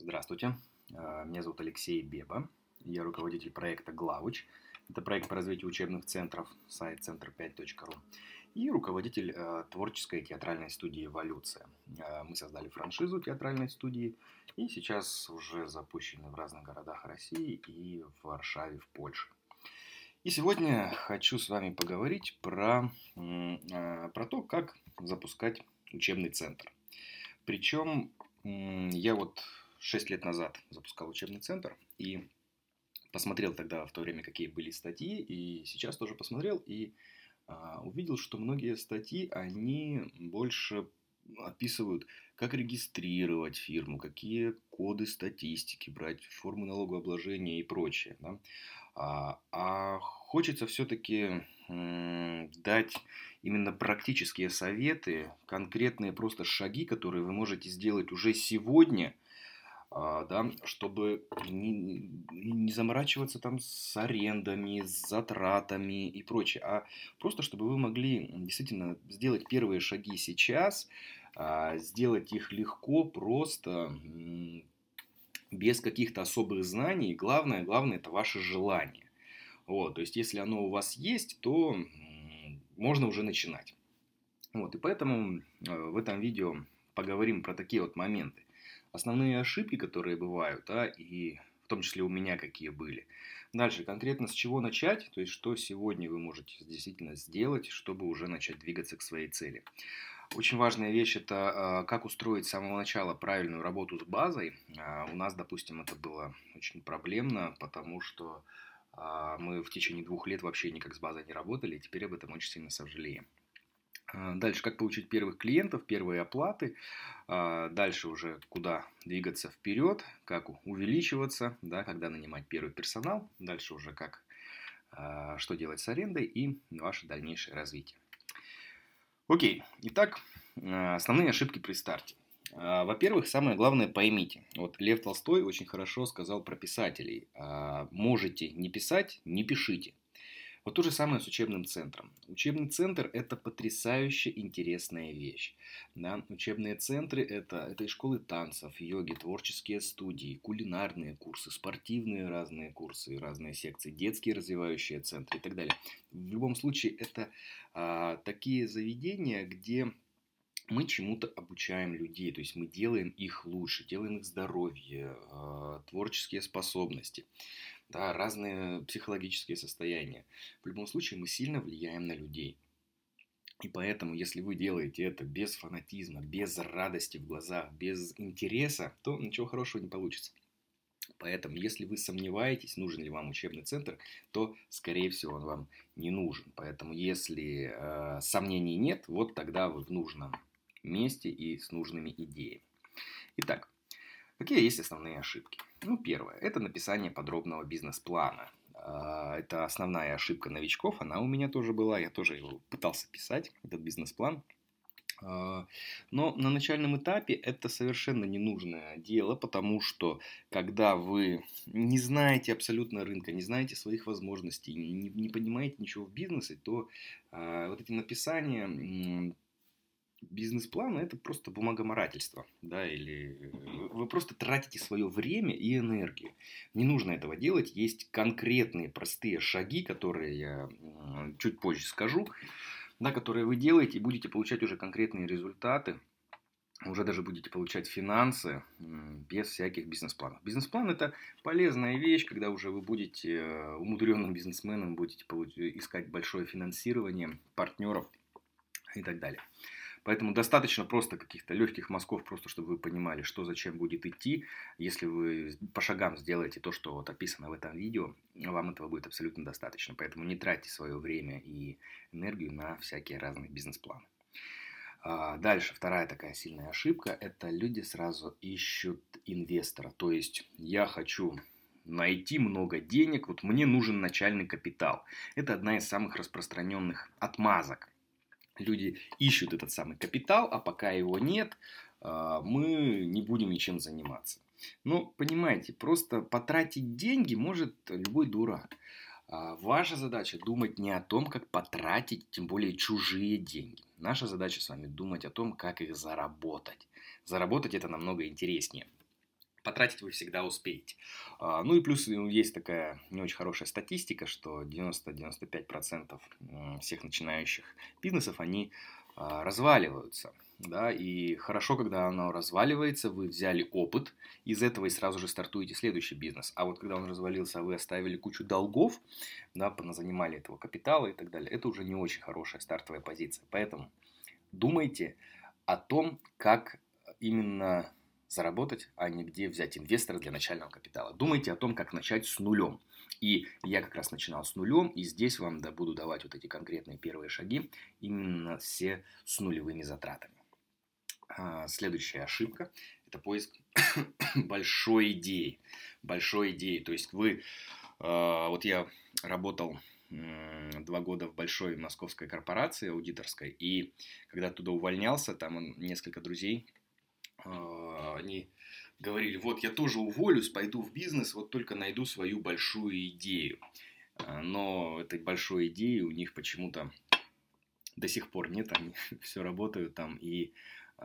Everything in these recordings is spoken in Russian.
Здравствуйте, меня зовут Алексей Беба, я руководитель проекта «Главыч». Это проект по развитию учебных центров, сайт центр5.ру. И руководитель творческой театральной студии «Эволюция». Мы создали франшизу театральной студии и сейчас уже запущены в разных городах России и в Варшаве, в Польше. И сегодня хочу с вами поговорить про то, как запускать учебный центр. Причем я 6 лет назад запускал учебный центр и посмотрел тогда в то время, какие были статьи, и сейчас тоже посмотрел и увидел, что многие статьи, они больше описывают, как регистрировать фирму, какие коды статистики брать, формы налогообложения и прочее. Да? А хочется все-таки дать именно практические советы, конкретные просто шаги, которые вы можете сделать уже сегодня, да, чтобы не заморачиваться там с арендами, с затратами и прочее, а просто чтобы вы могли действительно сделать первые шаги сейчас, сделать их легко, просто, без каких-то особых знаний. Главное это ваше желание. Вот, то есть, если оно у вас есть, то можно уже начинать. Вот, и поэтому в этом видео поговорим про такие вот моменты. Основные ошибки, которые бывают, и в том числе у меня какие были. Дальше, конкретно с чего начать, то есть, что сегодня вы можете действительно сделать, чтобы уже начать двигаться к своей цели. Очень важная вещь – это как устроить с самого начала правильную работу с базой. У нас, допустим, это было очень проблемно, потому что мы в течение 2 лет вообще никак с базой не работали, и теперь об этом очень сильно сожалеем. Дальше, как получить первых клиентов, первые оплаты. Дальше уже куда двигаться вперед, как увеличиваться, да, когда нанимать первый персонал. Дальше уже что делать с арендой и ваше дальнейшее развитие. Окей, итак, основные ошибки при старте. Во-первых, самое главное поймите. Вот Лев Толстой очень хорошо сказал про писателей. Можете не писать, не пишите. Вот то же самое с учебным центром. Учебный центр – это потрясающе интересная вещь. Да? Учебные центры – это и школы танцев, йоги, творческие студии, кулинарные курсы, спортивные разные курсы, разные секции, детские развивающие центры и так далее. В любом случае, это такие заведения, где мы чему-то обучаем людей, то есть мы делаем их лучше, делаем их здоровье, творческие способности, да, разные психологические состояния. В любом случае мы сильно влияем на людей. И поэтому, если вы делаете это без фанатизма, без радости в глазах, без интереса, то ничего хорошего не получится. Поэтому, если вы сомневаетесь, нужен ли вам учебный центр, то, скорее всего, он вам не нужен. Поэтому, если сомнений нет, вот тогда вы в нужном месте и с нужными идеями. Итак, какие есть основные ошибки? Первое. Это написание подробного бизнес-плана. Это основная ошибка новичков. Она у меня тоже была. Я тоже его пытался писать, этот бизнес-план. Но на начальном этапе это совершенно ненужное дело, потому что когда вы не знаете абсолютно рынка, не знаете своих возможностей, не понимаете ничего в бизнесе, то вот эти написания бизнес-плана – это просто бумагоморательство, да, или вы просто тратите свое время и энергию. Не нужно этого делать. Есть конкретные простые шаги, которые я чуть позже скажу, да, которые вы делаете и будете получать уже конкретные результаты, уже даже будете получать финансы без всяких бизнес-планов. Бизнес-план – это полезная вещь, когда уже вы будете умудренным бизнесменом, будете искать большое финансирование, партнеров и так далее. Поэтому достаточно просто каких-то легких мазков, просто чтобы вы понимали, что зачем будет идти. Если вы по шагам сделаете то, что вот описано в этом видео, вам этого будет абсолютно достаточно. Поэтому не тратьте свое время и энергию на всякие разные бизнес-планы. Дальше, вторая такая сильная ошибка – это люди сразу ищут инвестора. То есть, я хочу найти много денег, вот мне нужен начальный капитал. Это одна из самых распространенных отмазок. Люди ищут этот самый капитал, а пока его нет, мы не будем ничем заниматься. Но, понимаете, просто потратить деньги может любой дурак. Ваша задача думать не о том, как потратить, тем более чужие деньги. Наша задача с вами думать о том, как их заработать. Заработать это намного интереснее. потратить вы всегда успеете. Ну и плюс есть такая не очень хорошая статистика, что 90-95% всех начинающих бизнесов, они разваливаются. Да, и хорошо, когда оно разваливается, вы взяли опыт из этого и сразу же стартуете следующий бизнес. А вот когда он развалился, а вы оставили кучу долгов, да, занимали этого капитала и так далее, это уже не очень хорошая стартовая позиция. Поэтому думайте о том, как именно заработать, а не где взять инвестора для начального капитала. Думайте о том, как начать с нулем. И я как раз начинал с нулем, и здесь вам буду давать вот эти конкретные первые шаги, именно все с нулевыми затратами. Следующая ошибка – это поиск большой идеи. Большой идеи. То есть вот я работал 2 года в большой московской корпорации аудиторской, и когда оттуда увольнялся, там несколько друзей, они говорили, вот я тоже уволюсь, пойду в бизнес, вот только найду свою большую идею. Но этой большой идеи у них почему-то до сих пор нет, они все работают там и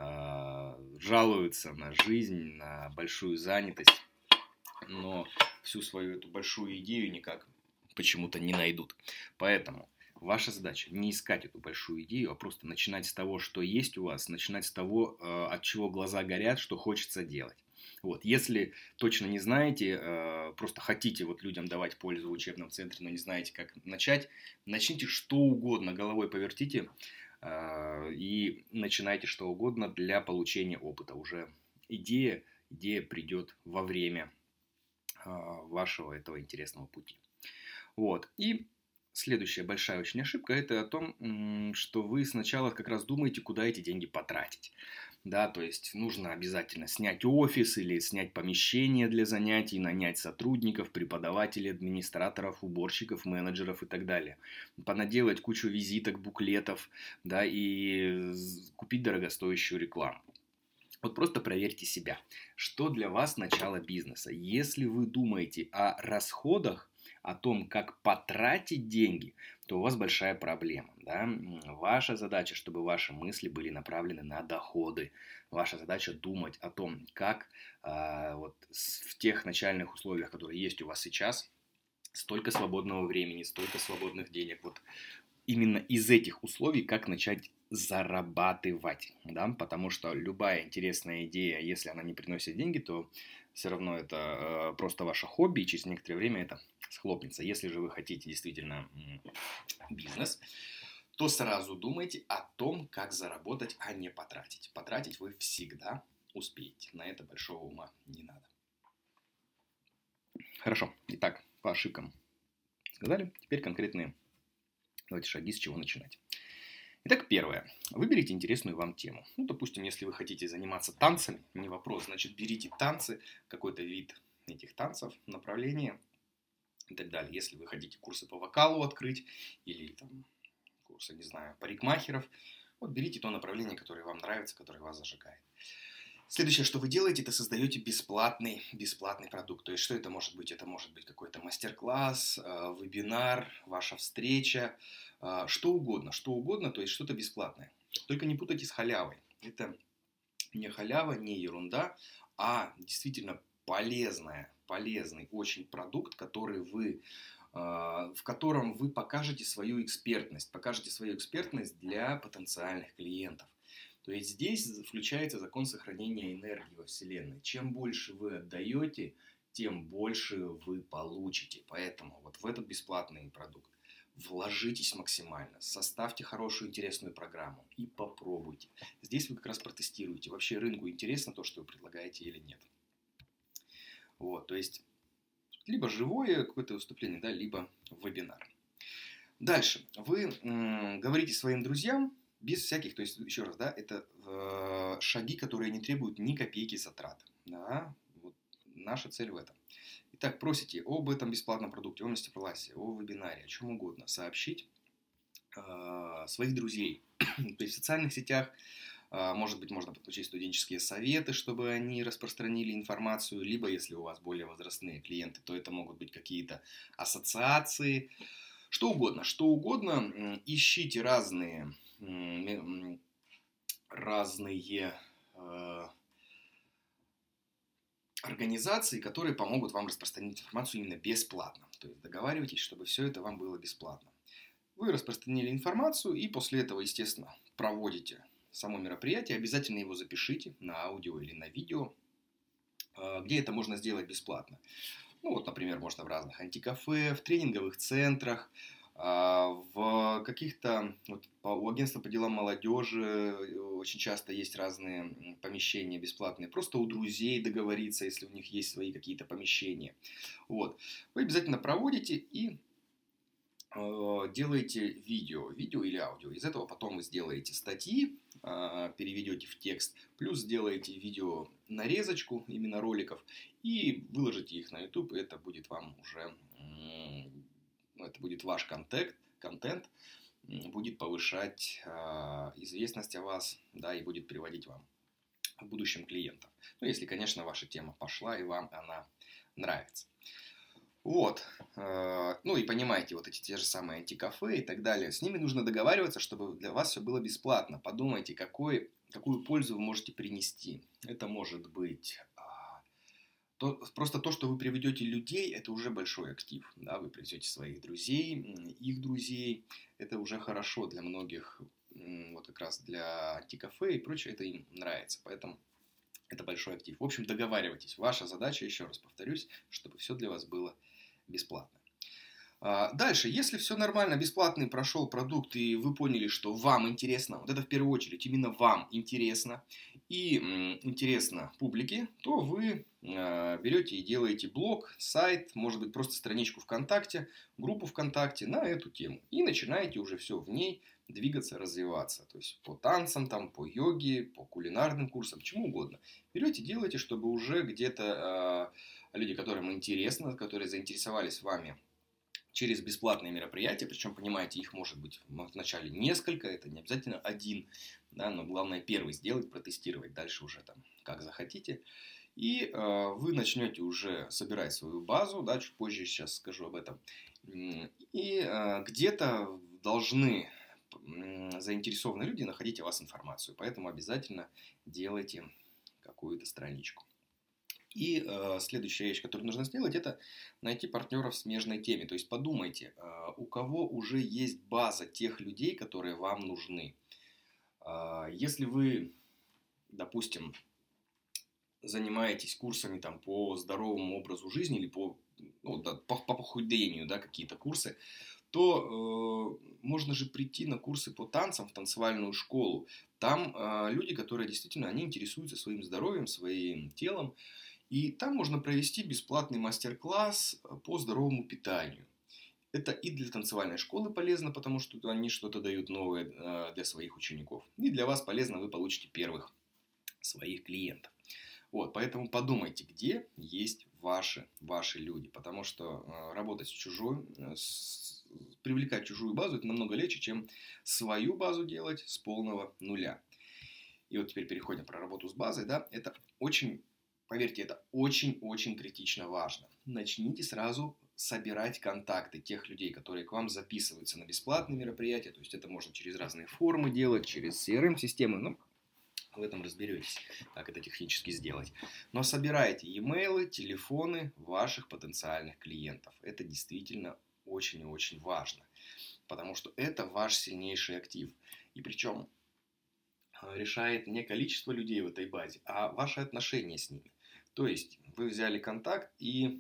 жалуются на жизнь, на большую занятость, но всю свою эту большую идею никак почему-то не найдут. Поэтому ваша задача не искать эту большую идею, а просто начинать с того, что есть у вас, начинать с того, от чего глаза горят, что хочется делать. Вот. Если точно не знаете, просто хотите вот людям давать пользу в учебном центре, но не знаете, как начать, начните что угодно, головой повертите и начинайте что угодно для получения опыта. Уже идея придет во время вашего этого интересного пути. Вот. И следующая большая очень ошибка – это о том, что вы сначала как раз думаете, куда эти деньги потратить. Да, то есть нужно обязательно снять офис или снять помещение для занятий, нанять сотрудников, преподавателей, администраторов, уборщиков, менеджеров и так далее. Понаделать кучу визиток, буклетов, да, и купить дорогостоящую рекламу. Вот просто проверьте себя, что для вас начало бизнеса. Если вы думаете о расходах, о том, как потратить деньги, то у вас большая проблема. Да? Ваша задача, чтобы ваши мысли были направлены на доходы. Ваша задача думать о том, как вот в тех начальных условиях, которые есть у вас сейчас, столько свободного времени, столько свободных денег. Вот именно из этих условий, как начать зарабатывать, да, потому что любая интересная идея, если она не приносит деньги, то все равно это просто ваше хобби, и через некоторое время это схлопнется. Если же вы хотите действительно бизнес, то сразу думайте о том, как заработать, а не потратить. Потратить вы всегда успеете, на это большого ума не надо. Хорошо, итак, по ошибкам сказали, теперь конкретные давайте шаги, с чего начинать. Итак, первое. Выберите интересную вам тему. Ну, допустим, если вы хотите заниматься танцами, не вопрос, значит, берите танцы, какой-то вид этих танцев, направление и так далее. Если вы хотите курсы по вокалу открыть или там курсы, не знаю, парикмахеров, вот берите то направление, которое вам нравится, которое вас зажигает. Следующее, что вы делаете, это создаете бесплатный продукт. То есть, что это может быть? Это может быть какой-то мастер-класс, вебинар, ваша встреча, что угодно, то есть что-то бесплатное. Только не путайте с халявой. Это не халява, не ерунда, а действительно полезный очень продукт, в котором вы покажете свою экспертность для потенциальных клиентов. То есть здесь включается закон сохранения энергии во Вселенной. Чем больше вы отдаете, тем больше вы получите. Поэтому вот в этот бесплатный продукт вложитесь максимально, составьте хорошую интересную программу и попробуйте. Здесь вы как раз протестируете, вообще рынку интересно то, что вы предлагаете или нет. Вот, то есть либо живое какое-то выступление, да, либо вебинар. Дальше вы говорите своим друзьям, без всяких, то есть, еще раз, да, это шаги, которые не требуют ни копейки затрат. Да? Вот наша цель в этом. Итак, просите об этом бесплатном продукте, о мастер-классе, о вебинаре, о чем угодно. Сообщить своих друзей. То есть в социальных сетях, может быть, можно подключить студенческие советы, чтобы они распространили информацию. Либо, если у вас более возрастные клиенты, то это могут быть какие-то ассоциации. Что угодно. Ищите разные организаций, которые помогут вам распространить информацию именно бесплатно. То есть договаривайтесь, чтобы все это вам было бесплатно. Вы распространили информацию и после этого, естественно, проводите само мероприятие. Обязательно его запишите на аудио или на видео, где это можно сделать бесплатно. Ну вот, например, можно в разных антикафе, в тренинговых центрах, в каких-то, вот, у агентства по делам молодежи очень часто есть разные помещения бесплатные, просто у друзей договориться, если у них есть свои какие-то помещения. Вот. Вы обязательно проводите и делаете видео или аудио. Из этого потом вы сделаете статьи, переведете в текст, плюс сделаете видео нарезочку именно роликов и выложите их на YouTube. И это будет вам уже, это будет ваш контент будет повышать известность о вас, да, и будет приводить вам в будущем клиентов. Ну, если, конечно, ваша тема пошла и вам она нравится. Вот, ну и понимаете, вот эти те же самые антикафе и так далее, с ними нужно договариваться, чтобы для вас все было бесплатно. Подумайте, какую пользу вы можете принести. Это может быть просто то, что вы приведете людей, это уже большой актив. Да? Вы приведете своих друзей, их друзей, это уже хорошо для многих, вот как раз для антикафе и прочее, это им нравится, поэтому это большой актив. В общем, договаривайтесь. Ваша задача, еще раз повторюсь, чтобы все для вас было бесплатно. Дальше, если все нормально, бесплатный прошел продукт, и вы поняли, что вам интересно, вот это в первую очередь именно вам интересно, и интересно публике, то вы берете и делаете блог, сайт, может быть просто страничку ВКонтакте, группу ВКонтакте на эту тему. И начинаете уже все в ней двигаться, развиваться. То есть по танцам, там, по йоге, по кулинарным курсам, чему угодно. Берете, делаете, чтобы уже где-то люди, которым интересно, которые заинтересовались вами через бесплатные мероприятия, причем, понимаете, их может быть вначале несколько, это не обязательно один, да, но главное первый сделать, протестировать, дальше уже там как захотите. И вы начнете уже собирать свою базу, да, чуть позже сейчас скажу об этом. И где-то должны заинтересованные люди находить о вас информацию, поэтому обязательно делайте какую-то страничку. И следующая вещь, которую нужно сделать, это найти партнеров в смежной теме. То есть подумайте, у кого уже есть база тех людей, которые вам нужны. Если вы, допустим, занимаетесь курсами там, по здоровому образу жизни или по похудению, да, какие-то курсы, то можно же прийти на курсы по танцам в танцевальную школу. Там люди, которые действительно они интересуются своим здоровьем, своим телом. И там можно провести бесплатный мастер-класс по здоровому питанию. Это и для танцевальной школы полезно, потому что они что-то дают новое для своих учеников. И для вас полезно, вы получите первых своих клиентов. Вот, поэтому подумайте, где есть ваши люди. Потому что работать с чужой, привлекать чужую базу, это намного легче, чем свою базу делать с полного нуля. И вот теперь переходим про работу с базой. Да? Это очень... Поверьте, это очень-очень критично важно. Начните сразу собирать контакты тех людей, которые к вам записываются на бесплатные мероприятия. То есть это можно через разные формы делать, через CRM-системы. Ну, в этом разберетесь, как это технически сделать. Но собирайте e-mail, телефоны ваших потенциальных клиентов. Это действительно очень и очень важно. Потому что это ваш сильнейший актив. И причем решает не количество людей в этой базе, а ваши отношения с ними. То есть вы взяли контакт, и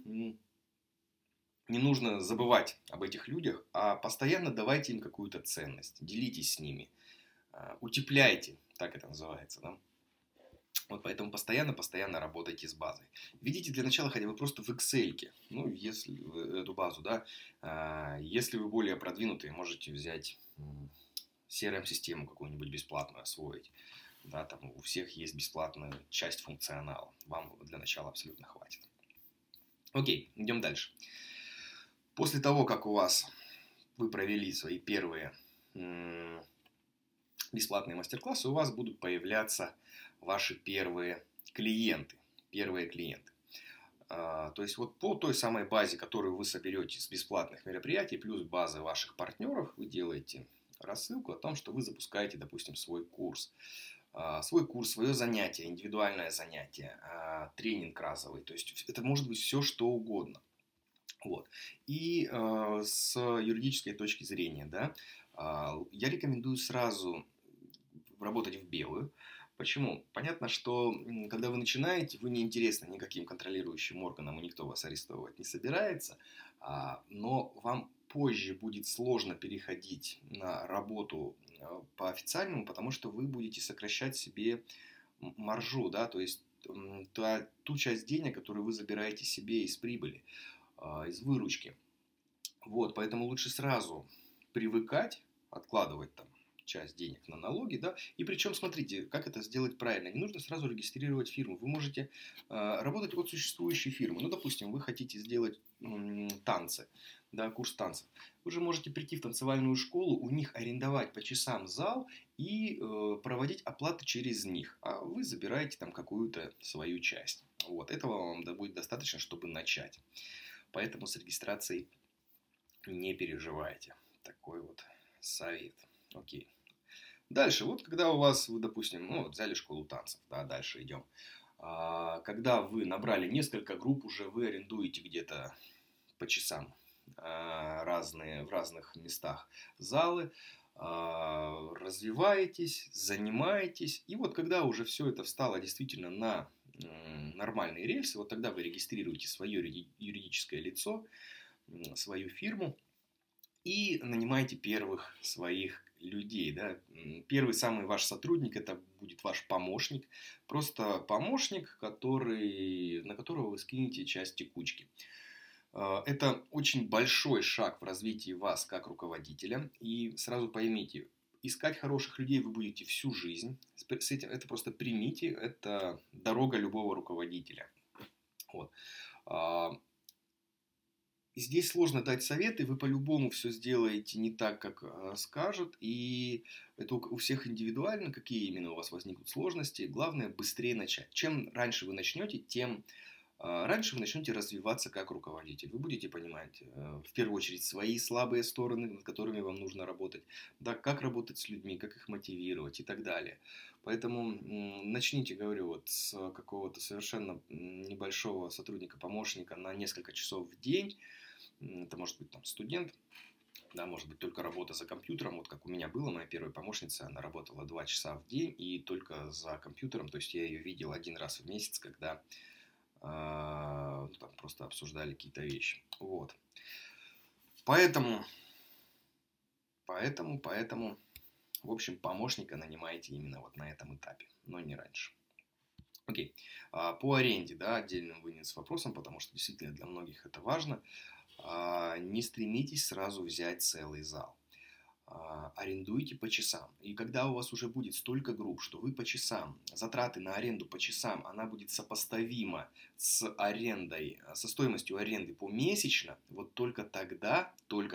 не нужно забывать об этих людях, а постоянно давайте им какую-то ценность, делитесь с ними, утепляйте, так это называется, да? Вот поэтому постоянно работайте с базой. Введите для начала хотя бы просто в Excel, ну, если эту базу, да, если вы более продвинутые, можете взять CRM-систему какую-нибудь бесплатную освоить. Да, там у всех есть бесплатная часть функционала. Вам для начала абсолютно хватит. Окей, идем дальше. После того, как вы провели свои первые бесплатные мастер-классы, у вас будут появляться ваши первые клиенты. То есть вот по той самой базе, которую вы соберете с бесплатных мероприятий, плюс базы ваших партнеров, вы делаете рассылку о том, что вы запускаете, допустим, свой курс. свой курс, свое занятие, индивидуальное занятие, тренинг разовый. То есть это может быть все, что угодно. Вот. И с юридической точки зрения, да, я рекомендую сразу работать в белую. Почему? Понятно, что когда вы начинаете, вы не интересны никаким контролирующим органам, и никто вас арестовывать не собирается, но вам позже будет сложно переходить на работу по официальному, потому что вы будете сокращать себе маржу, да, то есть ту часть денег, которую вы забираете себе из прибыли, из выручки. Вот, поэтому лучше сразу привыкать, откладывать там часть денег на налоги, да, и причем, смотрите, как это сделать правильно. Не нужно сразу регистрировать фирму. Вы можете работать от существующей фирмы. Ну, допустим, вы хотите сделать танцы, да, курс танцев. Вы же можете прийти в танцевальную школу, у них арендовать по часам зал и проводить оплаты через них. А вы забираете там какую-то свою часть. Вот, этого вам будет достаточно, чтобы начать. Поэтому с регистрацией не переживайте. Такой вот совет. Окей. Дальше, вот когда у вас, вы, допустим, ну, вот взяли школу танцев, да, дальше идем. Когда вы набрали несколько групп, уже вы арендуете где-то по часам в разных местах залы, развиваетесь, занимаетесь. И вот когда уже все это встало действительно на нормальные рельсы, вот тогда вы регистрируете свое юридическое лицо, свою фирму и нанимаете первых своих людей. Да? Первый самый ваш сотрудник это будет ваш помощник. Просто помощник, на которого вы скинете часть текучки. Это очень большой шаг в развитии вас как руководителя. И сразу поймите, искать хороших людей вы будете всю жизнь. С этим, это просто примите, это дорога любого руководителя. Вот. Здесь сложно дать советы, вы по-любому все сделаете не так, как скажут, и это у всех индивидуально, какие именно у вас возникнут сложности. Главное быстрее начать. Чем раньше вы начнете, тем раньше вы начнете развиваться как руководитель. Вы будете понимать, в первую очередь, свои слабые стороны, над которыми вам нужно работать, да, как работать с людьми, как их мотивировать и так далее. Поэтому начните, говорю, вот с какого-то совершенно небольшого сотрудника-помощника на несколько часов в день. Это может быть там студент, да, может быть только работа за компьютером. Вот как у меня было, моя первая помощница, она работала 2 часа в день и только за компьютером. То есть я ее видел один раз в месяц, когда там просто обсуждали какие-то вещи. Вот. Поэтому, в общем, помощника нанимаете именно вот на этом этапе, но не раньше. Окей. По аренде, да, отдельно вынес вопросом, потому что действительно для многих это важно. Не стремитесь сразу взять целый зал. Арендуйте по часам. И когда у вас уже будет столько групп, что вы по часам, затраты на аренду по часам, она будет сопоставима с арендой, со стоимостью аренды помесячно, вот только тогда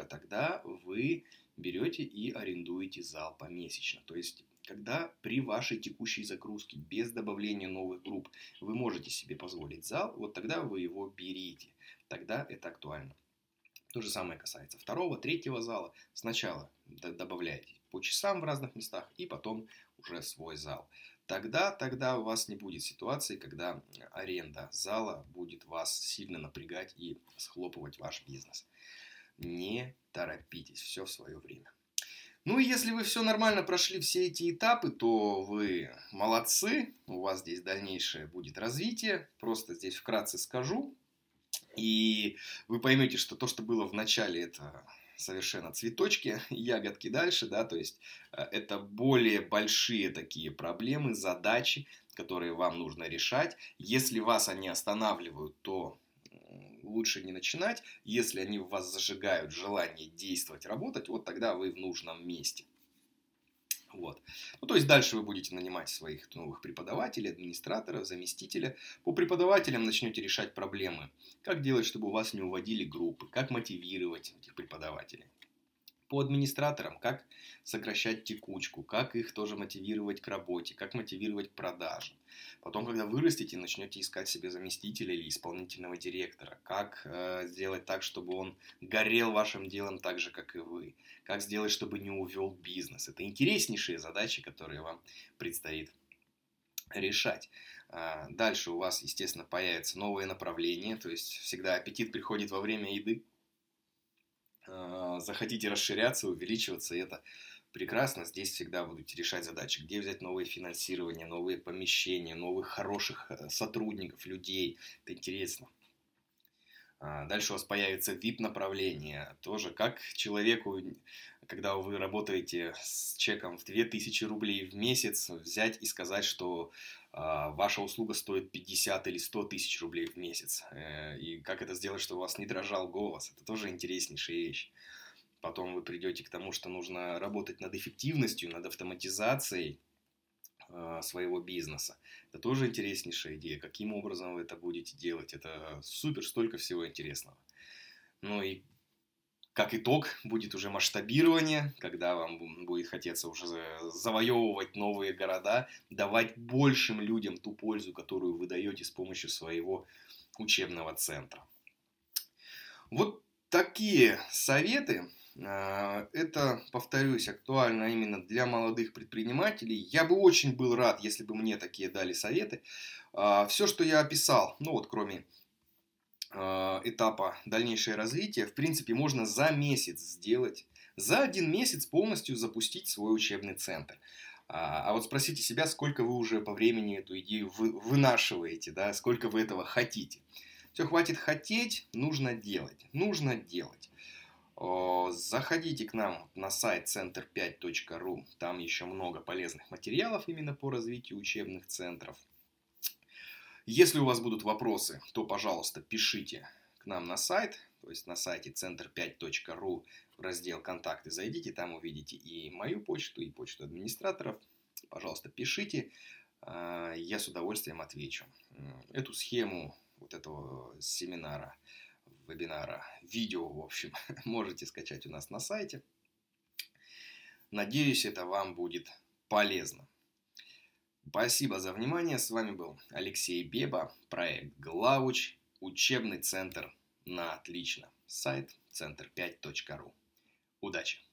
вы берете и арендуете зал помесячно. То есть, когда при вашей текущей загрузке, без добавления новых групп, вы можете себе позволить зал, вот тогда вы его берите. Тогда это актуально. То же самое касается второго, третьего зала. Сначала добавляете по часам в разных местах и потом уже свой зал. Тогда у вас не будет ситуации, когда аренда зала будет вас сильно напрягать и схлопывать ваш бизнес. Не торопитесь, все в свое время. Ну и если вы все нормально прошли все эти этапы, то вы молодцы, у вас здесь дальнейшее будет развитие. Просто здесь вкратце скажу. И вы поймете, что то, что было в начале, это совершенно цветочки, ягодки дальше, да, то есть это более большие такие проблемы, задачи, которые вам нужно решать. Если вас они останавливают, то лучше не начинать. Если они в вас зажигают желание действовать, работать, вот тогда вы в нужном месте. Вот. Ну, то есть дальше вы будете нанимать своих новых преподавателей, администраторов, заместителя. По преподавателям начнете решать проблемы. Как делать, чтобы у вас не уводили группы, как мотивировать этих преподавателей. По администраторам, как сокращать текучку, как их тоже мотивировать к работе, как мотивировать к продажам. Потом, когда вырастете, начнете искать себе заместителя или исполнительного директора. Как сделать так, чтобы он горел вашим делом так же, как и вы. Как сделать, чтобы не увел бизнес. Это интереснейшие задачи, которые вам предстоит решать. Дальше у вас, естественно, появятся новые направления, то есть всегда аппетит приходит во время еды. Захотите расширяться, увеличиваться, это прекрасно. Здесь всегда будете решать задачи, где взять новые финансирования, новые помещения, новых хороших сотрудников, людей. Это интересно. Дальше у вас появится VIP-направление. Тоже как человеку, когда вы работаете с чеком в 2000 рублей в месяц, взять и сказать, что ваша услуга стоит 50 или 100 тысяч рублей в месяц. И как это сделать, чтобы у вас не дрожал голос. Это тоже интереснейшая вещь. Потом вы придете к тому, что нужно работать над эффективностью, над автоматизацией своего бизнеса. Это тоже интереснейшая идея. Каким образом вы это будете делать? Это супер, столько всего интересного. Ну и как итог будет уже масштабирование, когда вам будет хотеться уже завоевывать новые города, давать большим людям ту пользу, которую вы даете с помощью своего учебного центра. Вот такие советы. Это, повторюсь, актуально именно для молодых предпринимателей. Я бы очень был рад, если бы мне такие дали советы. Все, что я описал, ну вот кроме этапа дальнейшее развитие, в принципе, можно за месяц сделать. За 1 месяц полностью запустить свой учебный центр. А вот спросите себя, сколько вы уже по времени эту идею вынашиваете, да, сколько вы этого хотите. Все, хватит хотеть, нужно делать. Нужно делать. Заходите к нам на сайт center5.ru, там еще много полезных материалов именно по развитию учебных центров. Если у вас будут вопросы, то, пожалуйста, пишите к нам на сайт, то есть на сайте center5.ru в раздел «Контакты» зайдите, там увидите и мою почту, и почту администраторов. Пожалуйста, пишите, я с удовольствием отвечу. Эту схему вот этого семинара, вебинара, видео, в общем, можете скачать у нас на сайте. Надеюсь, это вам будет полезно. Спасибо за внимание. С вами был Алексей Беба, проект Главуч, учебный центр на отлично. Сайт center5.ru. Удачи!